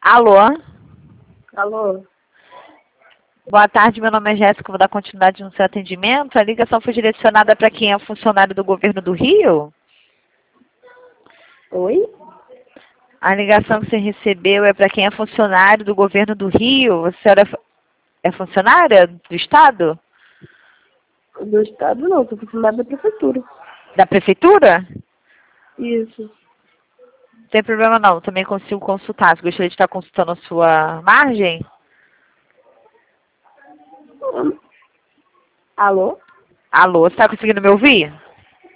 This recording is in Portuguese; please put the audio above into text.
Alô? Alô? Boa tarde, meu nome é Jéssica, vou dar continuidade no seu atendimento. A ligação foi direcionada para quem é funcionário do governo do Rio? Oi? A ligação que você recebeu é para quem é funcionário do governo do Rio? A senhora é funcionária do Estado? Do estado não, sou funcionária da prefeitura. Da Prefeitura? Isso. Não tem problema não, também consigo consultar. Você gostaria de estar consultando a sua margem? Alô? Alô, você está conseguindo me ouvir?